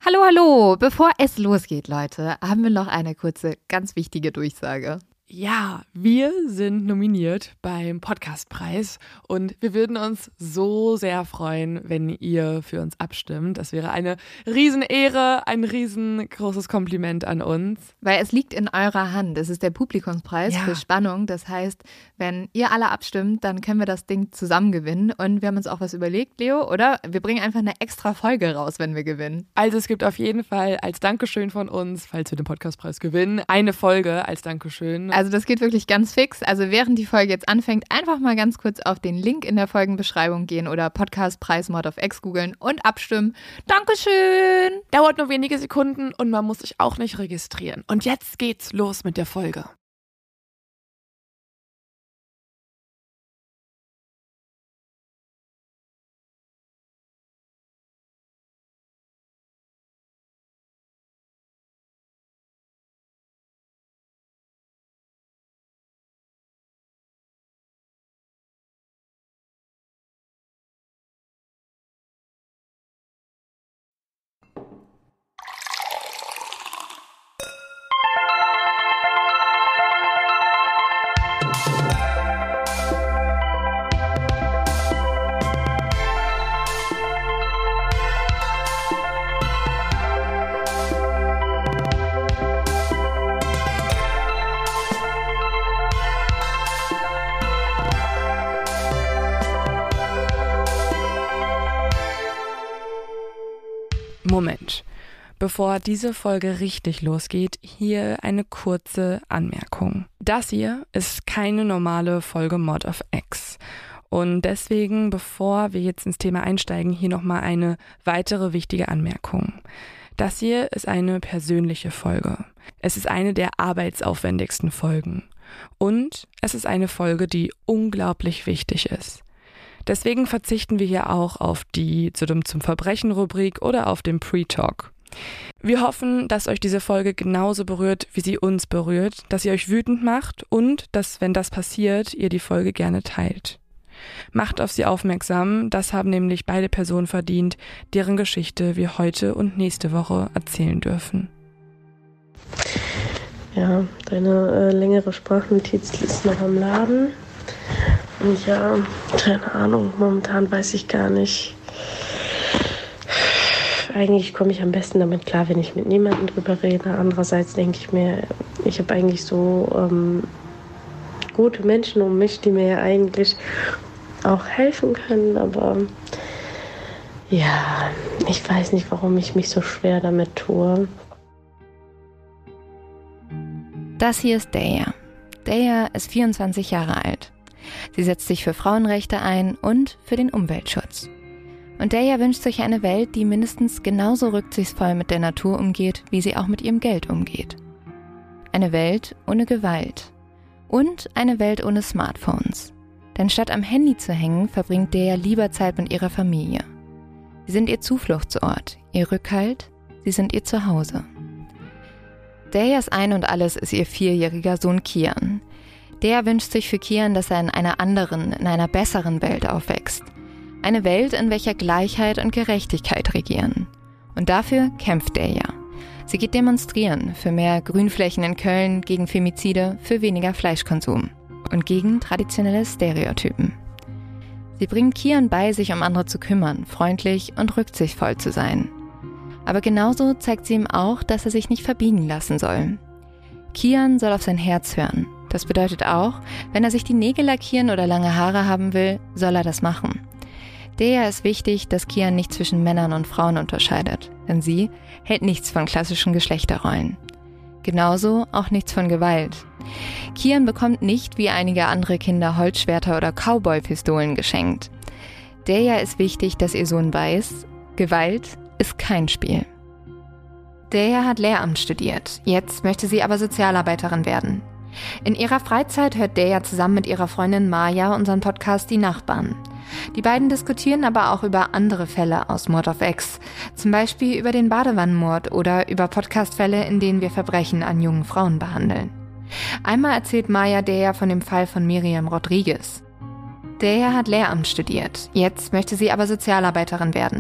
Hallo, hallo! Bevor es losgeht, Leute, haben wir noch eine kurze, ganz wichtige Durchsage. Ja, wir sind nominiert beim Podcastpreis und wir würden uns so sehr freuen, wenn ihr für uns abstimmt. Das wäre eine Riesenehre, ein riesengroßes Kompliment an uns. Weil es liegt in eurer Hand. Es ist der Publikumspreis für Spannung. Das heißt, wenn ihr alle abstimmt, dann können wir das Ding zusammen gewinnen. Und wir haben uns auch was überlegt, Leo, oder? Wir bringen einfach eine extra Folge raus, wenn wir gewinnen. Also es gibt auf jeden Fall als Dankeschön von uns, falls wir den Podcastpreis gewinnen, eine Folge als Dankeschön. Also das geht wirklich ganz fix. Also während die Folge jetzt anfängt, einfach mal ganz kurz auf den Link in der Folgenbeschreibung gehen oder Podcastpreis Mord of X googeln und abstimmen. Dankeschön! Dauert nur wenige Sekunden und man muss sich auch nicht registrieren. Und jetzt geht's los mit der Folge. Moment, bevor diese Folge richtig losgeht, hier eine kurze Anmerkung. Das hier ist keine normale Folge Mord of X. Und deswegen, bevor wir jetzt ins Thema einsteigen, hier nochmal eine weitere wichtige Anmerkung. Das hier ist eine persönliche Folge. Es ist eine der arbeitsaufwendigsten Folgen. Und es ist eine Folge, die unglaublich wichtig ist. Deswegen verzichten wir hier auch auf die zum Verbrechen-Rubrik oder auf den Pre-Talk. Wir hoffen, dass euch diese Folge genauso berührt, wie sie uns berührt, dass sie euch wütend macht und dass, wenn das passiert, ihr die Folge gerne teilt. Macht auf sie aufmerksam, das haben nämlich beide Personen verdient, deren Geschichte wir heute und nächste Woche erzählen dürfen. Ja, deine längere Sprachnotiz ist noch am Laden. Und ja, keine Ahnung, momentan weiß ich gar nicht. Eigentlich komme ich am besten damit klar, wenn ich mit niemandem drüber rede. Andererseits denke ich mir, ich habe eigentlich so gute Menschen um mich, die mir ja eigentlich auch helfen können. Aber ja, ich weiß nicht, warum ich mich so schwer damit tue. Das hier ist Daya. Daya ist 24 Jahre alt. Sie setzt sich für Frauenrechte ein und für den Umweltschutz. Und Daya wünscht sich eine Welt, die mindestens genauso rücksichtsvoll mit der Natur umgeht, wie sie auch mit ihrem Geld umgeht. Eine Welt ohne Gewalt. Und eine Welt ohne Smartphones. Denn statt am Handy zu hängen, verbringt Daya lieber Zeit mit ihrer Familie. Sie sind ihr Zufluchtsort, ihr Rückhalt, sie sind ihr Zuhause. Dayas Ein und Alles ist ihr 4-jähriger Sohn Kian. Der wünscht sich für Kian, dass er in einer anderen, in einer besseren Welt aufwächst. Eine Welt, in welcher Gleichheit und Gerechtigkeit regieren. Und dafür kämpft Daya. Sie geht demonstrieren für mehr Grünflächen in Köln, gegen Femizide, für weniger Fleischkonsum und gegen traditionelle Stereotypen. Sie bringt Kian bei, sich um andere zu kümmern, freundlich und rücksichtsvoll zu sein. Aber genauso zeigt sie ihm auch, dass er sich nicht verbiegen lassen soll. Kian soll auf sein Herz hören. Das bedeutet auch, wenn er sich die Nägel lackieren oder lange Haare haben will, soll er das machen. Daya ist wichtig, dass Kian nicht zwischen Männern und Frauen unterscheidet, denn sie hält nichts von klassischen Geschlechterrollen. Genauso auch nichts von Gewalt. Kian bekommt nicht wie einige andere Kinder Holzschwerter oder Cowboy-Pistolen geschenkt. Daya ist wichtig, dass ihr Sohn weiß, Gewalt ist kein Spiel. Daya hat Lehramt studiert, jetzt möchte sie aber Sozialarbeiterin werden. In ihrer Freizeit hört Daya zusammen mit ihrer Freundin Maja unseren Podcast Die Nachbarn. Die beiden diskutieren aber auch über andere Fälle aus Mord of X, zum Beispiel über den Badewannenmord oder über Podcastfälle, in denen wir Verbrechen an jungen Frauen behandeln. Einmal erzählt Maja Daya von dem Fall von Miriam Rodriguez. Daya hat Lehramt studiert, jetzt möchte sie aber Sozialarbeiterin werden.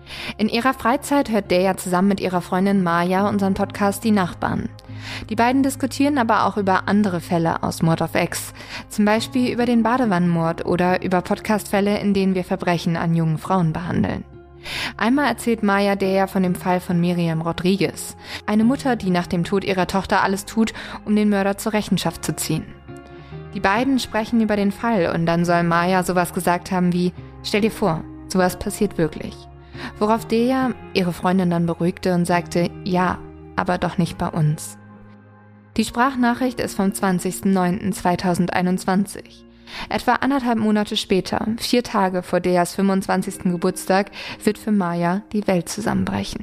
In ihrer Freizeit hört Deja zusammen mit ihrer Freundin Maya unseren Podcast Die Nachbarn. Die beiden diskutieren aber auch über andere Fälle aus Mord auf Ex, zum Beispiel über den Badewannenmord oder über Podcastfälle, in denen wir Verbrechen an jungen Frauen behandeln. Einmal erzählt Maya Deja von dem Fall von Miriam Rodriguez, eine Mutter, die nach dem Tod ihrer Tochter alles tut, um den Mörder zur Rechenschaft zu ziehen. Die beiden sprechen über den Fall und dann soll Maya sowas gesagt haben wie: Stell dir vor, sowas passiert wirklich. Worauf Deja ihre Freundin dann beruhigte und sagte: Ja, aber doch nicht bei uns. Die Sprachnachricht ist vom 20.09.2021. Etwa 1,5 Monate später, 4 Tage vor Dejas 25. Geburtstag, wird für Maya die Welt zusammenbrechen.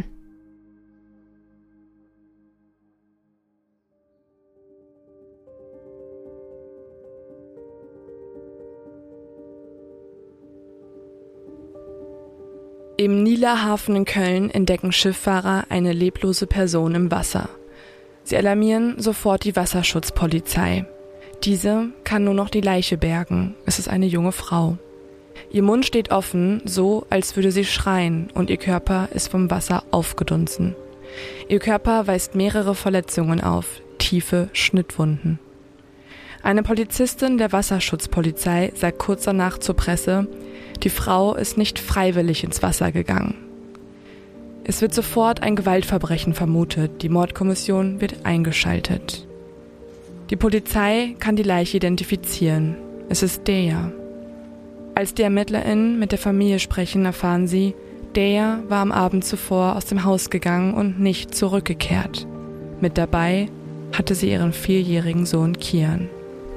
Im Nieler Hafen in Köln entdecken Schifffahrer eine leblose Person im Wasser. Sie alarmieren sofort die Wasserschutzpolizei. Diese kann nur noch die Leiche bergen. Es ist eine junge Frau. Ihr Mund steht offen, so als würde sie schreien, und ihr Körper ist vom Wasser aufgedunsen. Ihr Körper weist mehrere Verletzungen auf, tiefe Schnittwunden. Eine Polizistin der Wasserschutzpolizei sagt kurz danach zur Presse: Die Frau ist nicht freiwillig ins Wasser gegangen. Es wird sofort ein Gewaltverbrechen vermutet, die Mordkommission wird eingeschaltet. Die Polizei kann die Leiche identifizieren. Es ist Deja. Als die ErmittlerInnen mit der Familie sprechen, erfahren sie, Deja war am Abend zuvor aus dem Haus gegangen und nicht zurückgekehrt. Mit dabei hatte sie ihren 4-jährigen Sohn Kian.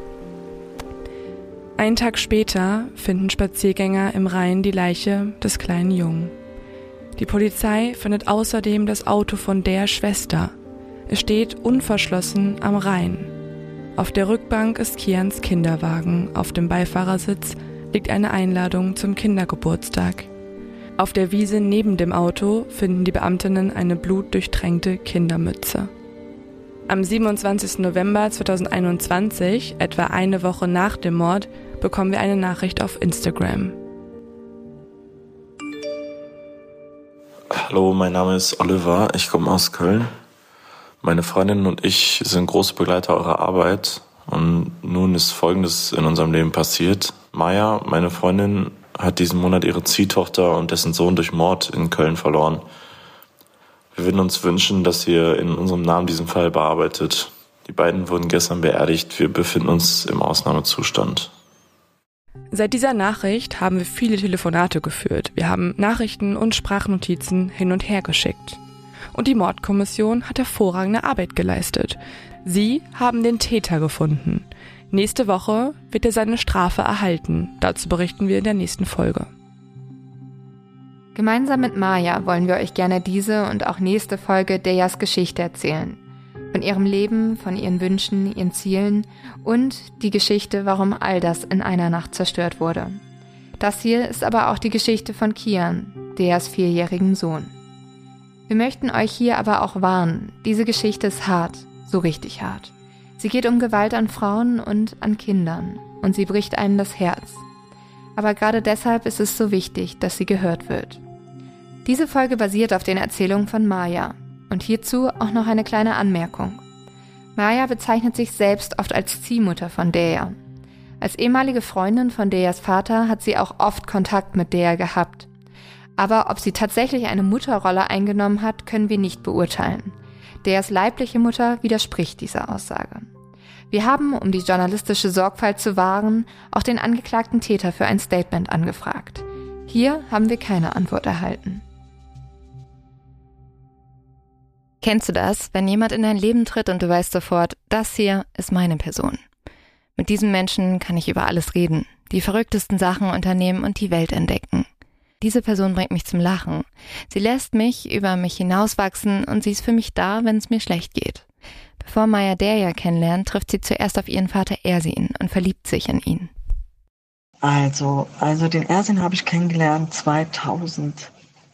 Einen Tag später finden Spaziergänger im Rhein die Leiche des kleinen Jungen. Die Polizei findet außerdem das Auto von Dejas Schwester. Es steht unverschlossen am Rhein. Auf der Rückbank ist Kians Kinderwagen, auf dem Beifahrersitz liegt eine Einladung zum Kindergeburtstag. Auf der Wiese neben dem Auto finden die Beamtinnen eine blutdurchtränkte Kindermütze. Am 27. November 2021, etwa eine Woche nach dem Mord, bekommen wir eine Nachricht auf Instagram. Hallo, mein Name ist Oliver, ich komme aus Köln. Meine Freundin und ich sind große Begleiter eurer Arbeit und nun ist Folgendes in unserem Leben passiert. Maya, meine Freundin, hat diesen Monat ihre Ziehtochter und dessen Sohn durch Mord in Köln verloren. Wir würden uns wünschen, dass ihr in unserem Namen diesen Fall bearbeitet. Die beiden wurden gestern beerdigt, wir befinden uns im Ausnahmezustand. Seit dieser Nachricht haben wir viele Telefonate geführt. Wir haben Nachrichten und Sprachnotizen hin und her geschickt. Und die Mordkommission hat hervorragende Arbeit geleistet. Sie haben den Täter gefunden. Nächste Woche wird er seine Strafe erhalten. Dazu berichten wir in der nächsten Folge. Gemeinsam mit Maya wollen wir euch gerne diese und auch nächste Folge Dejas Geschichte erzählen. Von ihrem Leben, von ihren Wünschen, ihren Zielen und die Geschichte, warum all das in einer Nacht zerstört wurde. Das hier ist aber auch die Geschichte von Kian, Dejas 4-jährigen Sohn. Wir möchten euch hier aber auch warnen, diese Geschichte ist hart, so richtig hart. Sie geht um Gewalt an Frauen und an Kindern und sie bricht einem das Herz. Aber gerade deshalb ist es so wichtig, dass sie gehört wird. Diese Folge basiert auf den Erzählungen von Maya und hierzu auch noch eine kleine Anmerkung. Maya bezeichnet sich selbst oft als Ziehmutter von Deja. Als ehemalige Freundin von Dejas Vater hat sie auch oft Kontakt mit Deja gehabt. Aber ob sie tatsächlich eine Mutterrolle eingenommen hat, können wir nicht beurteilen. Dejas leibliche Mutter widerspricht dieser Aussage. Wir haben, um die journalistische Sorgfalt zu wahren, auch den angeklagten Täter für ein Statement angefragt. Hier haben wir keine Antwort erhalten. Kennst du das, wenn jemand in dein Leben tritt und du weißt sofort, das hier ist meine Person? Mit diesem Menschen kann ich über alles reden, die verrücktesten Sachen unternehmen und die Welt entdecken. Diese Person bringt mich zum Lachen. Sie lässt mich über mich hinauswachsen und sie ist für mich da, wenn es mir schlecht geht. Bevor Maya Deja kennenlernt, trifft sie zuerst auf ihren Vater Ersin und verliebt sich in ihn. Also den Ersin habe ich kennengelernt 2002,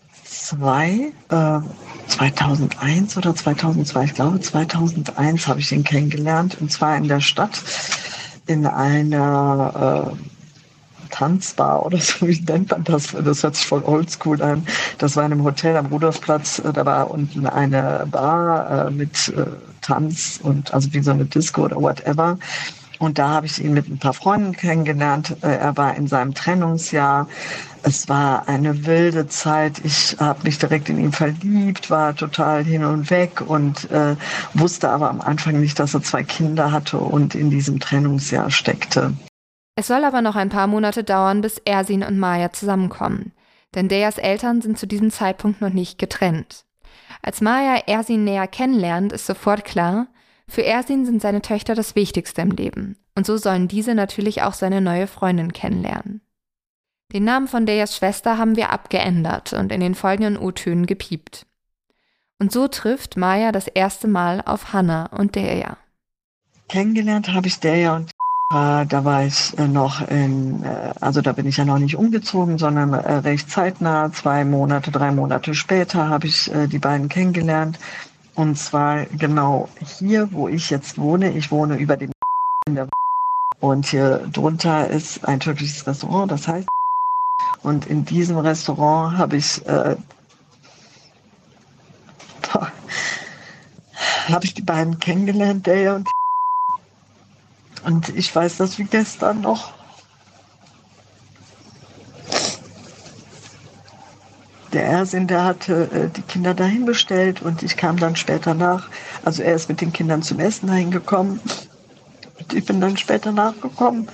2001 oder 2002, ich glaube 2001 habe ich ihn kennengelernt, und zwar in der Stadt, in einer Tanzbar oder so, wie nennt man das? Das hört sich voll oldschool an. Das war in einem Hotel am Rudolfplatz, da war unten eine Bar mit Tanz und also wie so eine Disco oder whatever. Und da habe ich ihn mit ein paar Freunden kennengelernt. Er war in seinem Trennungsjahr. Es war eine wilde Zeit. Ich habe mich direkt in ihn verliebt, war total hin und weg und wusste aber am Anfang nicht, dass er 2 Kinder hatte und in diesem Trennungsjahr steckte. Es soll aber noch ein paar Monate dauern, bis Ersin und Maya zusammenkommen. Denn Deyas Eltern sind zu diesem Zeitpunkt noch nicht getrennt. Als Maya Ersin näher kennenlernt, ist sofort klar, für Ersin sind seine Töchter das Wichtigste im Leben. Und so sollen diese natürlich auch seine neue Freundin kennenlernen. Den Namen von Deyas Schwester haben wir abgeändert und in den folgenden O-Tönen gepiept. Und so trifft Maya das erste Mal auf Hannah und Deya. Kennengelernt habe ich Deya und da war ich noch also da bin ich ja noch nicht umgezogen, sondern recht zeitnah, 2 Monate, 3 Monate später habe ich die beiden kennengelernt. Und zwar genau hier, wo ich jetzt wohne. Ich wohne über dem in der und hier drunter ist ein türkisches Restaurant, das heißt. Und in diesem Restaurant habe ich die beiden kennengelernt, Deya und ich weiß das wie gestern noch. Der Ersin, der hatte die Kinder dahin bestellt und ich kam dann später nach. Also er ist mit den Kindern zum Essen dahin gekommen und ich bin dann später nachgekommen.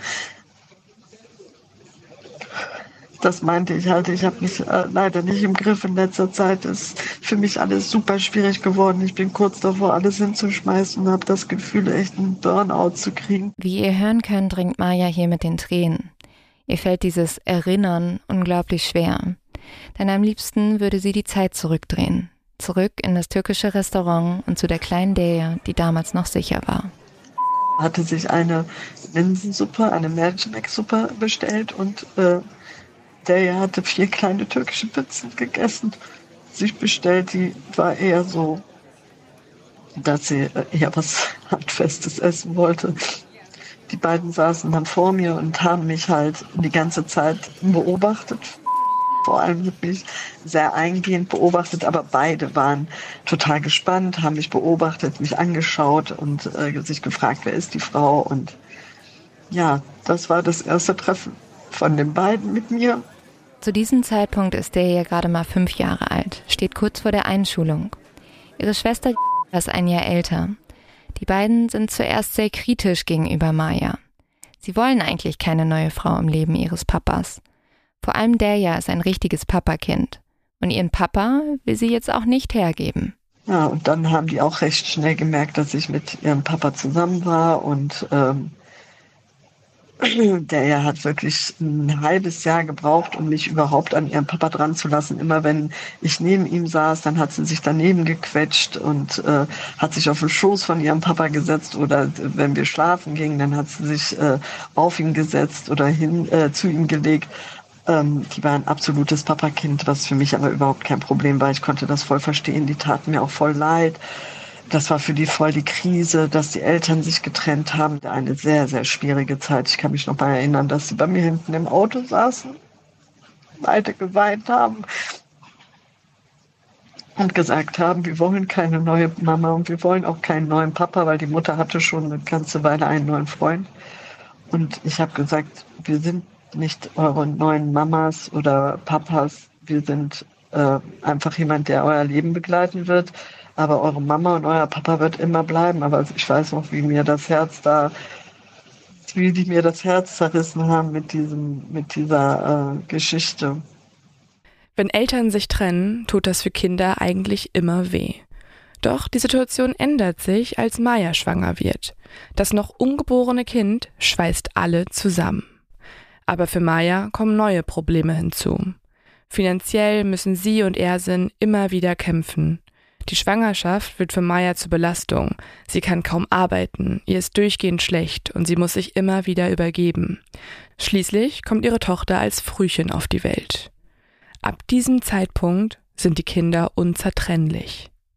Das meinte ich halt, ich habe mich leider nicht im Griff in letzter Zeit. Ist für mich alles super schwierig geworden. Ich bin kurz davor, alles hinzuschmeißen und habe das Gefühl, echt einen Burnout zu kriegen. Wie ihr hören könnt, ringt Maya hier mit den Tränen. Ihr fällt dieses Erinnern unglaublich schwer. Denn am liebsten würde sie die Zeit zurückdrehen. Zurück in das türkische Restaurant und zu der kleinen Deya, die damals noch sicher war. Hatte sich eine Linsensuppe, eine Mercimek-Suppe bestellt und Deya hatte 4 kleine türkische Pizzen gegessen. Sich bestellt, die war eher so, dass sie eher was Handfestes essen wollte. Die beiden saßen dann vor mir und haben mich halt die ganze Zeit beobachtet. Vor allem hat mich sehr eingehend beobachtet, aber beide waren total gespannt, haben mich beobachtet, mich angeschaut und sich gefragt, wer ist die Frau. Und ja, das war das erste Treffen von den beiden mit mir. Zu diesem Zeitpunkt ist Deya gerade mal 5 Jahre alt, steht kurz vor der Einschulung. Ihre Schwester ist ein Jahr älter. Die beiden sind zuerst sehr kritisch gegenüber Maya. Sie wollen eigentlich keine neue Frau im Leben ihres Papas. Vor allem Deya ist ein richtiges Papakind. Und ihren Papa will sie jetzt auch nicht hergeben. Ja, und dann haben die auch recht schnell gemerkt, dass ich mit ihrem Papa zusammen war. Und Deya hat wirklich ein halbes Jahr gebraucht, um mich überhaupt an ihrem Papa dran zu lassen. Immer wenn ich neben ihm saß, dann hat sie sich daneben gequetscht und hat sich auf den Schoß von ihrem Papa gesetzt. Oder wenn wir schlafen gingen, dann hat sie sich auf ihn gesetzt oder zu ihm gelegt. Die war ein absolutes Papakind, was für mich aber überhaupt kein Problem war. Ich konnte das voll verstehen. Die taten mir auch voll leid. Das war für die voll die Krise, dass die Eltern sich getrennt haben. Eine sehr, sehr schwierige Zeit. Ich kann mich noch mal erinnern, dass sie bei mir hinten im Auto saßen, beide geweint haben und gesagt haben, wir wollen keine neue Mama und wir wollen auch keinen neuen Papa, weil die Mutter hatte schon eine ganze Weile einen neuen Freund. Und ich habe gesagt, wir sind nicht eure neuen Mamas oder Papas. Wir sind einfach jemand, der euer Leben begleiten wird. Aber eure Mama und euer Papa wird immer bleiben. Aber ich weiß noch, wie die mir das Herz zerrissen haben mit dieser Geschichte. Wenn Eltern sich trennen, tut das für Kinder eigentlich immer weh. Doch die Situation ändert sich, als Maya schwanger wird. Das noch ungeborene Kind schweißt alle zusammen. Aber für Maya kommen neue Probleme hinzu. Finanziell müssen sie und Ersin immer wieder kämpfen. Die Schwangerschaft wird für Maya zur Belastung. Sie kann kaum arbeiten, ihr ist durchgehend schlecht und sie muss sich immer wieder übergeben. Schließlich kommt ihre Tochter als Frühchen auf die Welt. Ab diesem Zeitpunkt sind die Kinder unzertrennlich.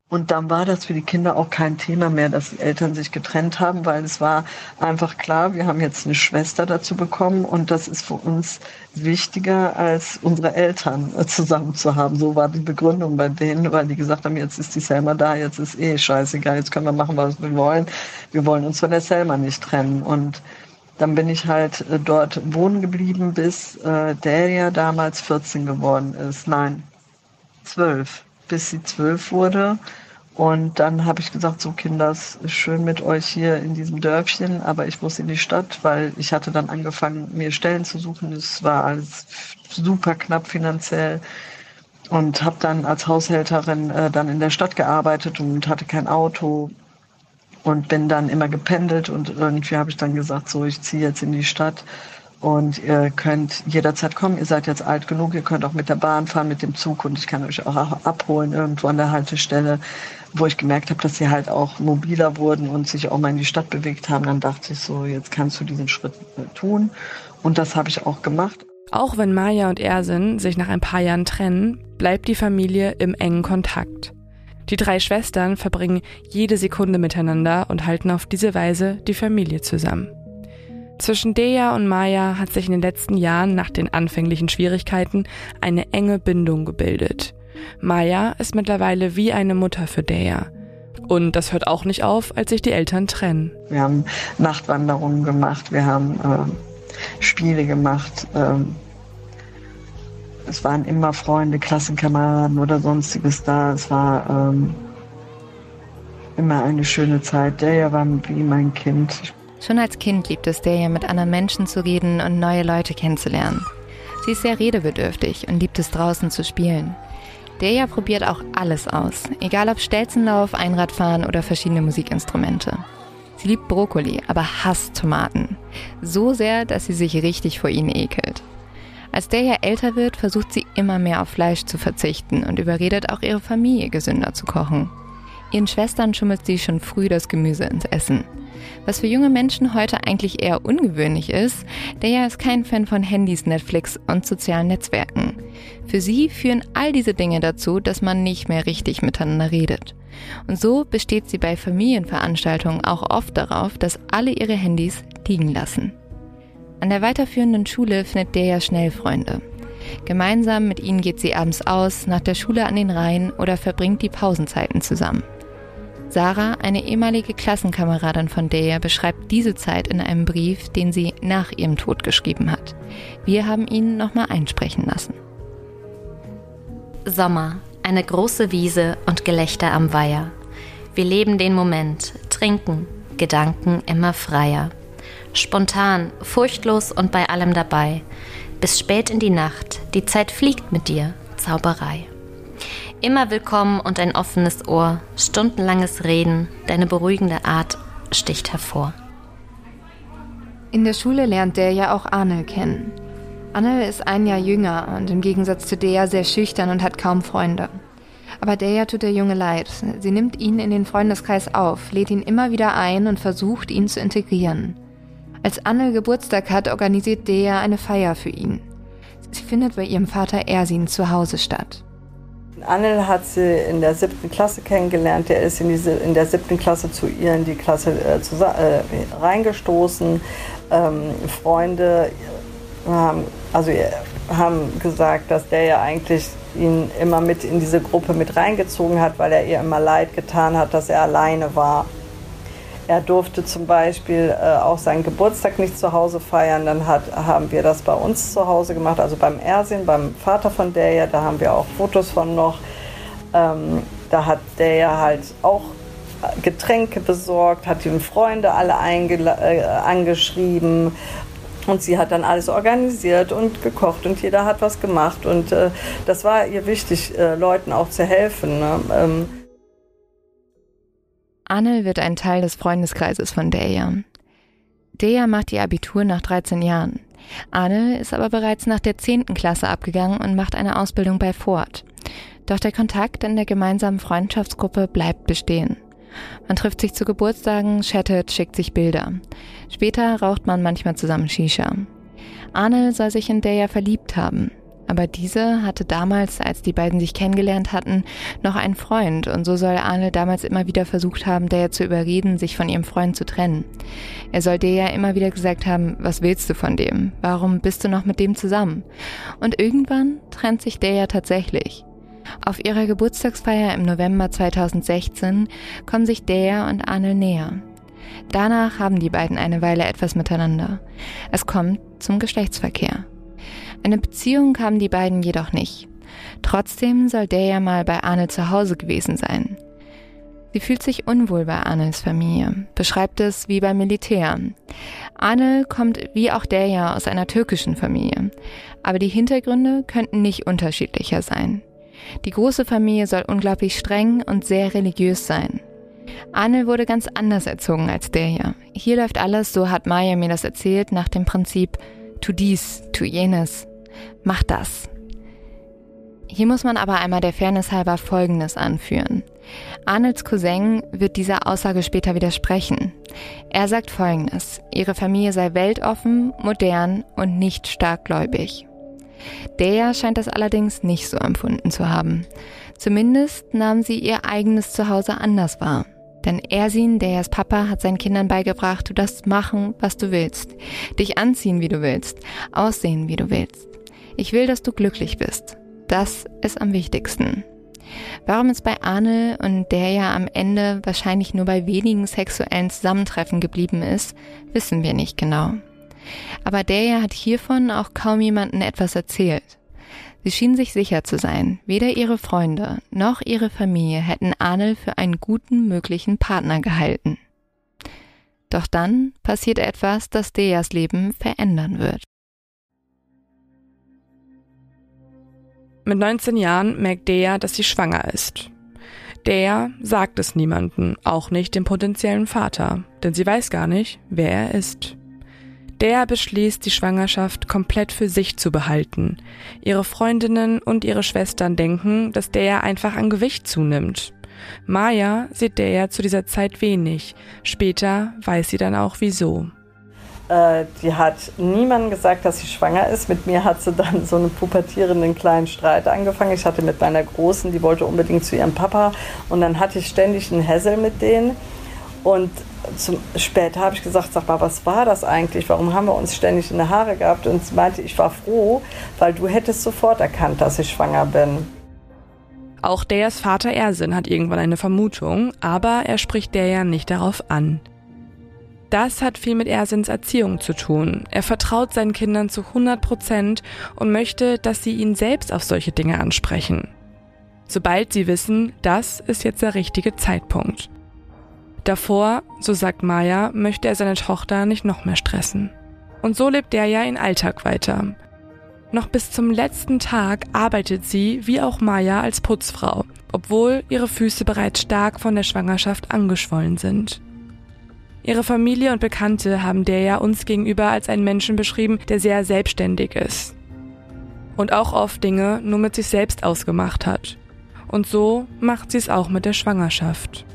Und dann war das für die Kinder auch kein Thema mehr, dass die Eltern sich getrennt haben, weil es war einfach klar, wir haben jetzt eine Schwester dazu bekommen und das ist für uns wichtiger, als unsere Eltern zusammen zu haben. So war die Begründung bei denen, weil die gesagt haben, jetzt ist die Selma da, jetzt ist scheißegal, jetzt können wir machen, was wir wollen. Wir wollen uns von der Selma nicht trennen. Und dann bin ich halt dort wohnen geblieben, bis Delia damals 14 geworden ist. Nein, 12. Bis sie 12 wurde. Und dann habe ich gesagt, so Kinder, es ist schön mit euch hier in diesem Dörfchen, aber ich muss in die Stadt, weil ich hatte dann angefangen, mir Stellen zu suchen. Es war alles super knapp finanziell und habe dann als Haushälterin dann in der Stadt gearbeitet und hatte kein Auto und bin dann immer gependelt und irgendwie habe ich dann gesagt, so ich ziehe jetzt in die Stadt. Und ihr könnt jederzeit kommen, ihr seid jetzt alt genug, ihr könnt auch mit der Bahn fahren, mit dem Zug und ich kann euch auch abholen irgendwo an der Haltestelle, wo ich gemerkt habe, dass sie halt auch mobiler wurden und sich auch mal in die Stadt bewegt haben. Dann dachte ich so, jetzt kannst du diesen Schritt tun und das habe ich auch gemacht. Auch wenn Maja und Ersin sich nach ein paar Jahren trennen, bleibt die Familie im engen Kontakt. Die 3 Schwestern verbringen jede Sekunde miteinander und halten auf diese Weise die Familie zusammen. Zwischen Deja und Maja hat sich in den letzten Jahren nach den anfänglichen Schwierigkeiten eine enge Bindung gebildet. Maja ist mittlerweile wie eine Mutter für Deja. Und das hört auch nicht auf, als sich die Eltern trennen. Wir haben Nachtwanderungen gemacht, wir haben Spiele gemacht. Es waren immer Freunde, Klassenkameraden oder sonstiges da. Es war immer eine schöne Zeit. Deja war wie mein Kind. Schon als Kind liebt es Deja, mit anderen Menschen zu reden und neue Leute kennenzulernen. Sie ist sehr redebedürftig und liebt es, draußen zu spielen. Deja probiert auch alles aus, egal ob Stelzenlauf, Einradfahren oder verschiedene Musikinstrumente. Sie liebt Brokkoli, aber hasst Tomaten. So sehr, dass sie sich richtig vor ihnen ekelt. Als Deja älter wird, versucht sie immer mehr auf Fleisch zu verzichten und überredet auch ihre Familie, gesünder zu kochen. Ihren Schwestern schummelt sie schon früh das Gemüse ins Essen. Was für junge Menschen heute eigentlich eher ungewöhnlich ist, Deja ist kein Fan von Handys, Netflix und sozialen Netzwerken. Für sie führen all diese Dinge dazu, dass man nicht mehr richtig miteinander redet. Und so besteht sie bei Familienveranstaltungen auch oft darauf, dass alle ihre Handys liegen lassen. An der weiterführenden Schule findet Deja schnell Freunde. Gemeinsam mit ihnen geht sie abends aus, nach der Schule an den Rhein oder verbringt die Pausenzeiten zusammen. Sarah, eine ehemalige Klassenkameradin von Deja, beschreibt diese Zeit in einem Brief, den sie nach ihrem Tod geschrieben hat. Wir haben ihn nochmal einsprechen lassen. Sommer, eine große Wiese und Gelächter am Weiher. Wir leben den Moment, trinken, Gedanken immer freier. Spontan, furchtlos und bei allem dabei. Bis spät in die Nacht, die Zeit fliegt mit dir, Zauberei. Immer willkommen und ein offenes Ohr, stundenlanges Reden, deine beruhigende Art sticht hervor. In der Schule lernt Deja auch Arnel kennen. Arnel ist ein Jahr jünger und im Gegensatz zu Deja sehr schüchtern und hat kaum Freunde. Aber Deja tut der Junge leid. Sie nimmt ihn in den Freundeskreis auf, lädt ihn immer wieder ein und versucht, ihn zu integrieren. Als Arnel Geburtstag hat, organisiert Deja eine Feier für ihn. Sie findet bei ihrem Vater Ersin zu Hause statt. Arnel hat sie in der 7. Klasse kennengelernt. Der ist in der 7. Klasse zu ihr in die Klasse reingestoßen. Freunde haben gesagt, dass der ja eigentlich ihn immer mit in diese Gruppe mit reingezogen hat, weil er ihr immer leid getan hat, dass er alleine war. Er durfte zum Beispiel auch seinen Geburtstag nicht zu Hause feiern. Dann haben wir das bei uns zu Hause gemacht, also beim Ersin, beim Vater von Deja. Da haben wir auch Fotos von noch. Da hat Deja halt auch Getränke besorgt, hat ihm Freunde alle angeschrieben. Und sie hat dann alles organisiert und gekocht und jeder hat was gemacht. Und das war ihr wichtig, Leuten auch zu helfen, ne? Arnel wird ein Teil des Freundeskreises von Deja. Deja macht ihr Abitur nach 13 Jahren. Arnel ist aber bereits nach der 10. Klasse abgegangen und macht eine Ausbildung bei Ford. Doch der Kontakt in der gemeinsamen Freundschaftsgruppe bleibt bestehen. Man trifft sich zu Geburtstagen, chattet, schickt sich Bilder. Später raucht man manchmal zusammen Shisha. Arnel soll sich in Deja verliebt haben. Aber diese hatte damals, als die beiden sich kennengelernt hatten, noch einen Freund und so soll Arnold damals immer wieder versucht haben, Deja zu überreden, sich von ihrem Freund zu trennen. Er soll Deja immer wieder gesagt haben, was willst du von dem? Warum bist du noch mit dem zusammen? Und irgendwann trennt sich Deja tatsächlich. Auf ihrer Geburtstagsfeier im November 2016 kommen sich Deja und Arnold näher. Danach haben die beiden eine Weile etwas miteinander. Es kommt zum Geschlechtsverkehr. Eine Beziehung haben die beiden jedoch nicht. Trotzdem soll Deja mal bei Arnold zu Hause gewesen sein. Sie fühlt sich unwohl bei Arnolds Familie, beschreibt es wie beim Militär. Arnold kommt wie auch Deja aus einer türkischen Familie, aber die Hintergründe könnten nicht unterschiedlicher sein. Die große Familie soll unglaublich streng und sehr religiös sein. Arnold wurde ganz anders erzogen als Deja. Hier läuft alles, so hat Maya mir das erzählt, nach dem Prinzip tu dies, tu jenes, mach das. Hier muss man aber einmal der Fairness halber Folgendes anführen. Arnolds Cousin wird dieser Aussage später widersprechen. Er sagt Folgendes: Ihre Familie sei weltoffen, modern und nicht starkgläubig. Deja scheint das allerdings nicht so empfunden zu haben. Zumindest nahm sie ihr eigenes Zuhause anders wahr. Denn Ersin, Dejas Papa, hat seinen Kindern beigebracht, du darfst machen, was du willst. Dich anziehen, wie du willst. Aussehen, wie du willst. Ich will, dass du glücklich bist. Das ist am wichtigsten. Warum es bei Arnold und Deja am Ende wahrscheinlich nur bei wenigen sexuellen Zusammentreffen geblieben ist, wissen wir nicht genau. Aber Deja hat hiervon auch kaum jemandem etwas erzählt. Sie schien sich sicher zu sein, weder ihre Freunde noch ihre Familie hätten Arnold für einen guten möglichen Partner gehalten. Doch dann passiert etwas, das Dejas Leben verändern wird. Mit 19 Jahren merkt Deja, dass sie schwanger ist. Deja sagt es niemandem, auch nicht dem potenziellen Vater, denn sie weiß gar nicht, wer er ist. Deja beschließt, die Schwangerschaft komplett für sich zu behalten. Ihre Freundinnen und ihre Schwestern denken, dass Deja einfach an Gewicht zunimmt. Maya sieht Deja zu dieser Zeit wenig. Später weiß sie dann auch wieso. Die hat niemandem gesagt, dass sie schwanger ist. Mit mir hat sie dann so einen pubertierenden kleinen Streit angefangen. Ich hatte mit meiner Großen, die wollte unbedingt zu ihrem Papa. Und dann hatte ich ständig einen Hässel mit denen. Und später habe ich gesagt, sag mal, was war das eigentlich? Warum haben wir uns ständig in die Haare gehabt? Und sie meinte, ich war froh, weil du hättest sofort erkannt, dass ich schwanger bin. Auch Dejas Vater Ersin hat irgendwann eine Vermutung, aber er spricht Deja nicht darauf an. Das hat viel mit Ersins Erziehung zu tun. Er vertraut seinen Kindern zu 100% und möchte, dass sie ihn selbst auf solche Dinge ansprechen. Sobald sie wissen, das ist jetzt der richtige Zeitpunkt. Davor, so sagt Maya, möchte er seine Tochter nicht noch mehr stressen. Und so lebt Deja ihren Alltag weiter. Noch bis zum letzten Tag arbeitet sie, wie auch Maya, als Putzfrau, obwohl ihre Füße bereits stark von der Schwangerschaft angeschwollen sind. Ihre Familie und Bekannte haben Deja uns gegenüber als einen Menschen beschrieben, der sehr selbstständig ist. Und auch oft Dinge nur mit sich selbst ausgemacht hat. Und so macht sie es auch mit der Schwangerschaft.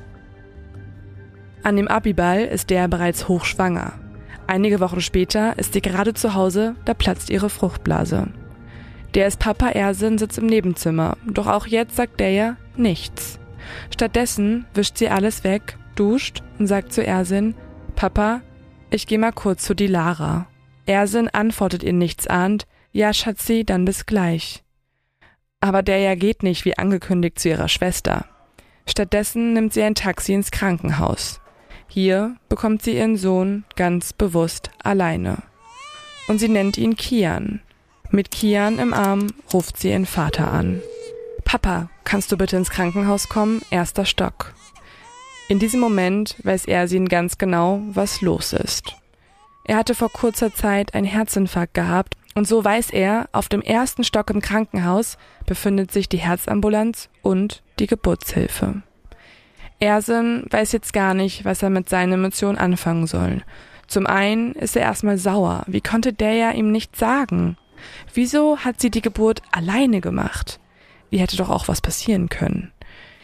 An dem Abiball ist Deja bereits hochschwanger. Einige Wochen später ist sie gerade zu Hause, da platzt ihre Fruchtblase. Dejas Papa Ersin sitzt im Nebenzimmer, doch auch jetzt sagt Deja nichts. Stattdessen wischt sie alles weg, duscht und sagt zu Ersin, Papa, ich geh mal kurz zu Dilara. Ersin antwortet ihr nichtsahnend, ja Schatzi, dann bis gleich. Aber Deja geht nicht wie angekündigt zu ihrer Schwester. Stattdessen nimmt sie ein Taxi ins Krankenhaus. Hier bekommt sie ihren Sohn ganz bewusst alleine. Und sie nennt ihn Kian. Mit Kian im Arm ruft sie ihren Vater an. Papa, kannst du bitte ins Krankenhaus kommen? 1. Stock. In diesem Moment weiß Ersin ganz genau, was los ist. Er hatte vor kurzer Zeit einen Herzinfarkt gehabt und so weiß er, auf dem 1. Stock im Krankenhaus befindet sich die Herzambulanz und die Geburtshilfe. Ersin weiß jetzt gar nicht, was er mit seinen Emotionen anfangen soll. Zum einen ist er erstmal sauer. Wie konnte Deja ihm nichts sagen? Wieso hat sie die Geburt alleine gemacht? Wie hätte doch auch was passieren können?